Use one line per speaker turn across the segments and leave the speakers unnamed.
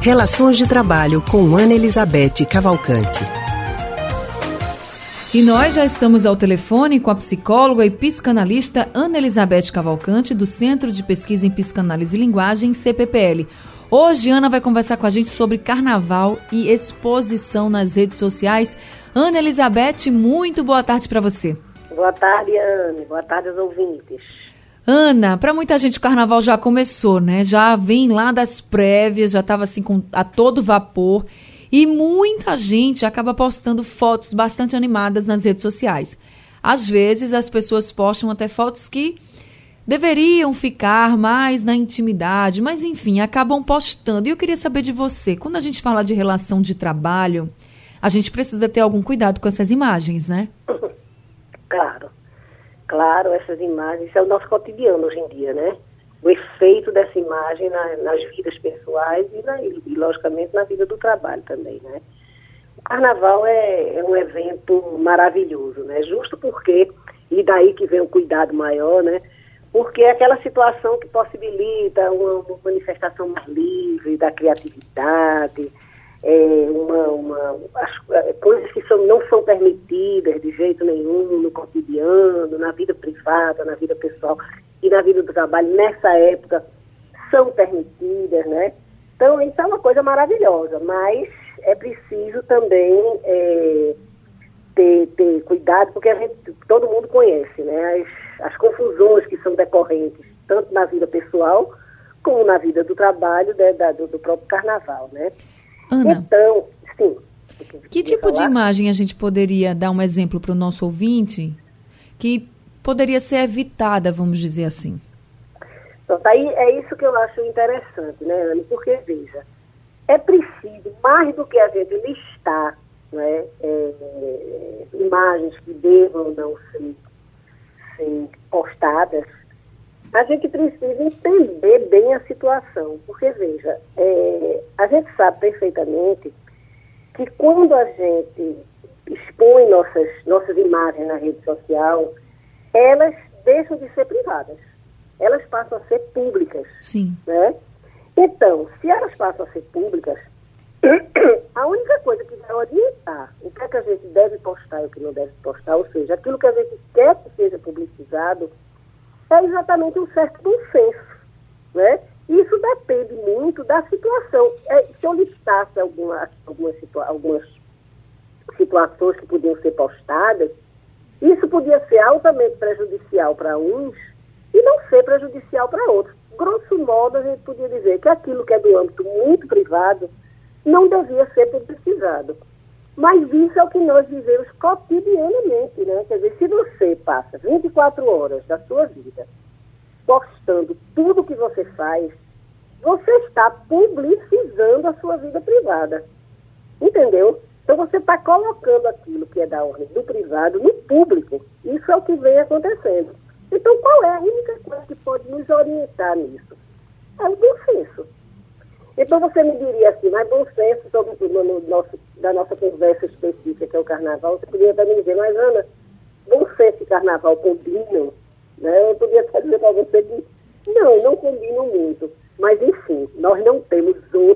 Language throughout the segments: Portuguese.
Relações de Trabalho com Ana Elizabeth Cavalcante.
E nós já estamos ao telefone com a psicóloga e psicanalista Ana Elizabeth Cavalcante, do Centro de Pesquisa em Psicanálise e Linguagem, CPPL. Hoje, Ana vai conversar com a gente sobre carnaval e exposição nas redes sociais. Ana Elizabeth, muito boa tarde para você.
Boa tarde, Ana. Boa tarde aos ouvintes.
Ana, para muita gente o carnaval já começou, né? Já vem lá das prévias, já estava assim a todo vapor. E muita gente acaba postando fotos bastante animadas nas redes sociais. Às vezes as pessoas postam até fotos que deveriam ficar mais na intimidade, mas enfim, acabam postando. E eu queria saber de você, quando a gente fala de relação de trabalho, a gente precisa ter algum cuidado com essas imagens, né?
Claro, essas imagens, isso é o nosso cotidiano hoje em dia, né? O efeito dessa imagem nas vidas pessoais e, logicamente, na vida do trabalho também, né? O carnaval é um evento maravilhoso, né? Justo porque, e daí que vem o cuidado maior, né? Porque é aquela situação que possibilita uma manifestação mais livre da criatividade, coisas que não são permitidas de jeito nenhum no cotidiano, na vida privada, na vida pessoal e na vida do trabalho, nessa época, são permitidas, né? Então, isso é uma coisa maravilhosa, mas é preciso também ter cuidado, porque todo mundo conhece, né? As confusões que são decorrentes, tanto na vida pessoal, como na vida do trabalho, do próprio carnaval, né?
Ana,
então, sim.
Que tipo de imagem a gente poderia dar um exemplo para o nosso ouvinte que poderia ser evitada, vamos dizer assim?
Então, aí é isso que eu acho interessante, né, Ana? Porque, veja, é preciso, mais do que a gente listar, né, imagens que devam não ser postadas, a gente precisa entender bem a situação. Porque, veja, a gente sabe perfeitamente que quando a gente expõe nossas imagens na rede social, elas deixam de ser privadas. Elas passam a ser públicas.
Sim.
Né? Então, se elas passam a ser públicas, a única coisa que vai orientar o que é que a gente deve postar e o que não deve postar, ou seja, aquilo que a gente quer que seja publicizado, é exatamente um certo bom senso. Né? Isso depende muito da situação. Se eu listasse algumas situações que podiam ser postadas, isso podia ser altamente prejudicial para uns e não ser prejudicial para outros. Grosso modo, a gente podia dizer que aquilo que é do âmbito muito privado não devia ser publicizado. Mas isso é o que nós vivemos cotidianamente, né? Quer dizer, se você passa 24 horas da sua vida postando tudo que você faz, você está publicizando a sua vida privada. Entendeu? Então você está colocando aquilo que é da ordem do privado no público. Isso é o que vem acontecendo. Então qual é a única coisa que pode nos orientar nisso? É o bom senso. Então você me diria assim, mas bom senso, sobretudo da nossa conversa específica, que é o carnaval, você poderia até me dizer, mas Ana, bom senso e carnaval combinam? Né? Eu podia até dizer para você que não combinam muito. Mas enfim, nós não temos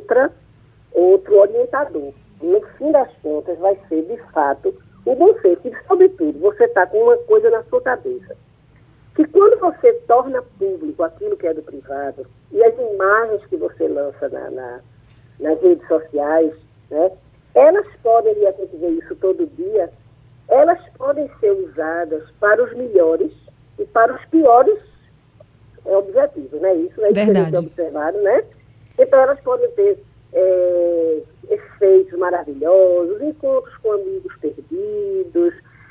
outro orientador. No fim das contas, vai ser, de fato, o bom senso. E, sobretudo, você está com uma coisa na sua cabeça. Que quando você torna público aquilo que é do privado, e as imagens que você lança nas redes sociais, né, elas podem, e a gente vê isso todo dia, elas podem ser usadas para os melhores e para os piores objetivos, né? Isso é
Verdade.
Observado, né? Então, elas podem ter efeitos maravilhosos, encontros com amigos perdidos,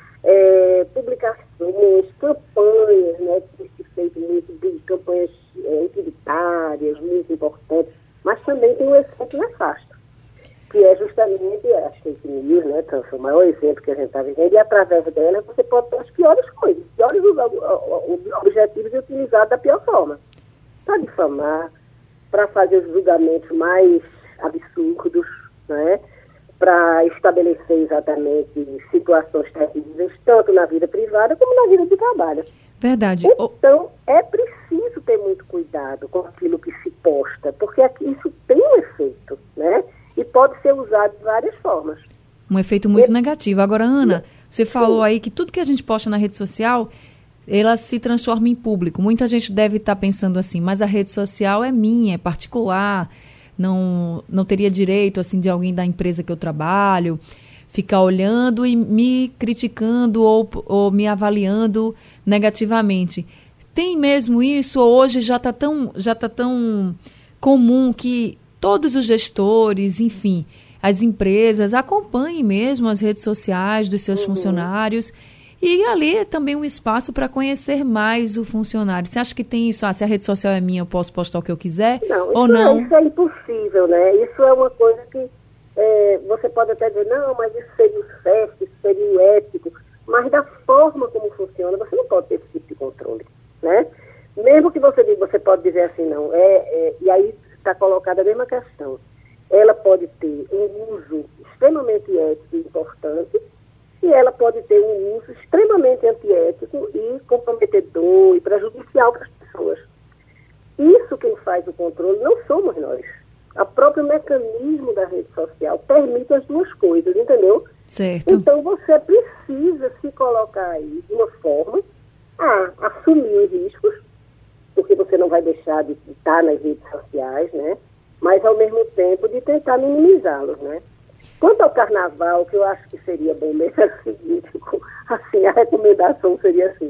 publicações, campanhas, né? Tem se feito muito de campanhas utilitárias, muito importantes, mas também tem um efeito nefasto, que é justamente as fake news, né? Então, foi o maior exemplo que a gente está vivendo, e através dela você pode ter as piores coisas, os piores objetivos e utilizados da pior forma. Para difamar, para fazer os julgamentos mais absurdos, né? Para estabelecer exatamente situações terríveis, tanto na vida privada como na vida de trabalho.
Verdade.
Então, é preciso ter muito cuidado com aquilo que se posta, porque isso tem um efeito, né? E pode ser usado de várias formas.
Um efeito muito negativo. Agora, Ana, você falou aí que tudo que a gente posta na rede social, ela se transforma em público. Muita gente deve estar pensando assim, mas a rede social é minha, é particular, não teria direito assim de alguém da empresa que eu trabalho ficar olhando e me criticando ou me avaliando negativamente. Tem mesmo isso? Ou hoje já está tão comum que todos os gestores, enfim, as empresas acompanhem mesmo as redes sociais dos seus funcionários e ali é também um espaço para conhecer mais o funcionário. Você acha que tem isso? Se a rede social é minha, eu posso postar o que eu quiser? Não?
Isso é impossível, né? Isso é uma coisa que você pode até dizer, não, mas isso seria o certo, isso seria o ético, mas da forma como funciona, você não pode ter esse tipo de controle, né? Mesmo que você pode dizer assim, não, e aí está colocada a mesma questão. Ela pode ter um uso extremamente ético e importante, e ela pode ter um uso extremamente antiético e comprometedor e prejudicial para as pessoas. Isso quem faz o controle não somos nós. O próprio mecanismo da rede social permite as duas coisas, entendeu?
Certo.
Então você precisa se colocar aí de uma forma a assumir os riscos, porque você não vai deixar de estar nas redes sociais, né? Mas ao mesmo tempo de tentar minimizá-los, né? Quanto ao carnaval, o que eu acho que seria bom mesmo é o seguinte, assim, a recomendação seria assim,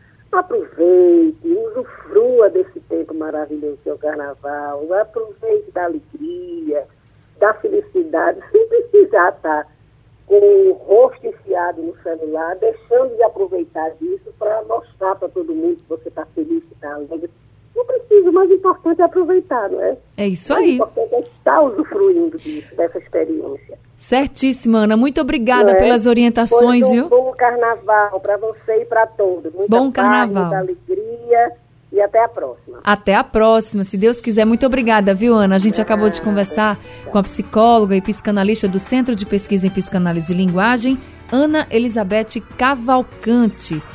aproveite, usufrua desse tempo maravilhoso que é o carnaval, aproveite da alegria, da felicidade, sem precisar estar com o rosto enfiado no celular, deixando de aproveitar disso para mostrar para todo mundo que você está feliz, que está alegre. Não precisa, o mais importante é aproveitar, não é?
É isso aí.
O importante é estar usufruindo disso, dessa experiência.
Certíssima, Ana. Muito obrigada pelas orientações, viu?
Bom carnaval para você e para todos.
Bom carnaval.
Muita alegria e até a próxima.
Até a próxima, se Deus quiser. Muito obrigada, viu, Ana? A gente acabou de conversar com a psicóloga e psicanalista do Centro de Pesquisa em Psicanálise e Linguagem, Ana Elizabeth Cavalcante.